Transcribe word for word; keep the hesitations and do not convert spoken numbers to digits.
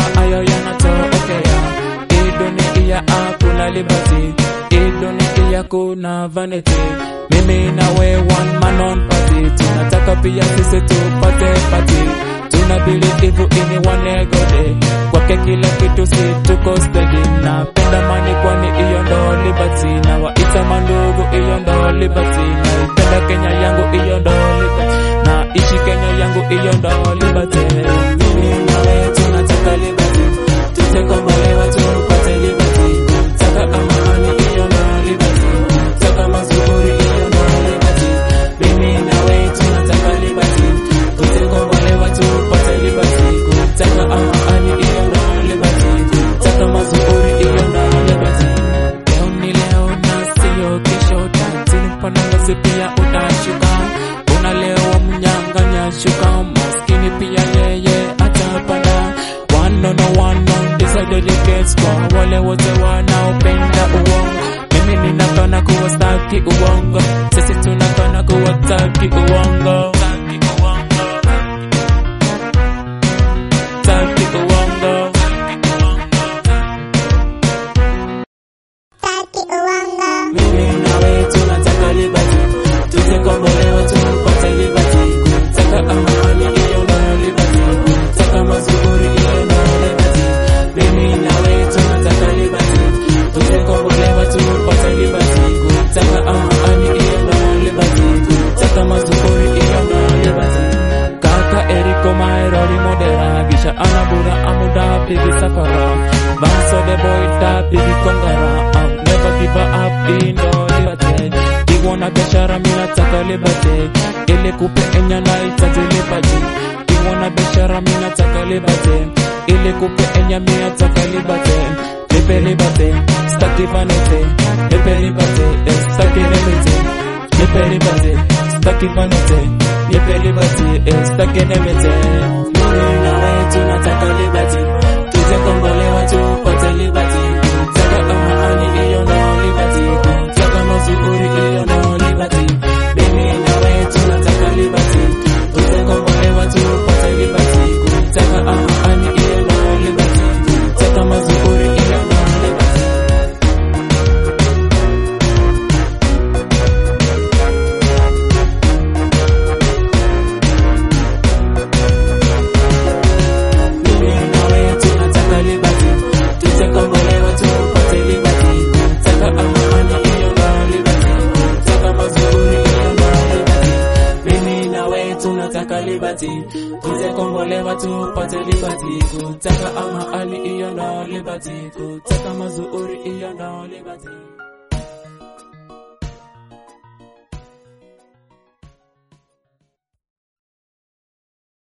hayo yanatokea. Hii dunia hakuna liberty, hii dunia kuna vanity. Mimi na we one man on party, tunataka pia sisi tupate party. Tuna believe in one God, kwake kila kitu si tuko steady. Napenda mani kwani iyo ndo liberty, na waita mandugu iyo ndo liberty. Naipenda Kenya yangu iyo ndo liberty, na ishi Kenya yangu iyo ndo liberty. Mimi na we tunataka liberty, tutekombolewa tupate liberty. Taka amani iyo ndo liberty, taka mazuri iyo ndo liberty. Mimi na we tunataka liberty, tutekombolewa tupate liberty. Taka amani iyo ndo liberty, taka mazuri iyo ndo liberty. Leo ni leo na siyo kesho, tatini pananga pia utashuka. Una leo mnyanganya shuka, maskini pia yeye atapanda. One on one on this side delegates kwa wale wote wanaopenda uongo. Mimi ninakana kuwa staki uongo, sisi tunakana kuwa taki uongo. Taki uongo, taki uongo, taki uongo. Mimi nawe tunataka liberty, tutekombolewa tupate liberty. Taka amani iyo ndo liberty, taka mazuri iyo ndo liberty. Mimi nawe tunataka liberty, tutekombolewa tupate liberty. Taka amani iyo ndo liberty, taka mazuri iyo ndo liberty. Kaka Eriko Maerori modera, gisha anabura amuda pigi safara. Vanso the boy da pigi kongara, I'll never give up in no liberty. Iwana biashara mina taka liberty, ile kupe enya na itaji liberty. Iwana biashara mina taka liberty, ile kupe enya mina taka liberty. Nipe liberty, staki vanity. Nipe liberty, staki vanity. Nipe liberty, staki vanity. Nipe liberty, staki vanity. Mimi na we tunataka liberty, tutekombolewa tupate liberty. Taka amani iyo ndo liberty, taka mazuri iyo ndo liberty. Mimi na we tunataka liberty, tutekombolewa tupate liberty. Taka amani iyo ndo liberty, taka mazuri iyo ndo liberty. Tunataka liberty, tutekombolewa tupate liberty. Kutaka amani iyo ndo liberty, kutaka mazuri iyo ndo liberty.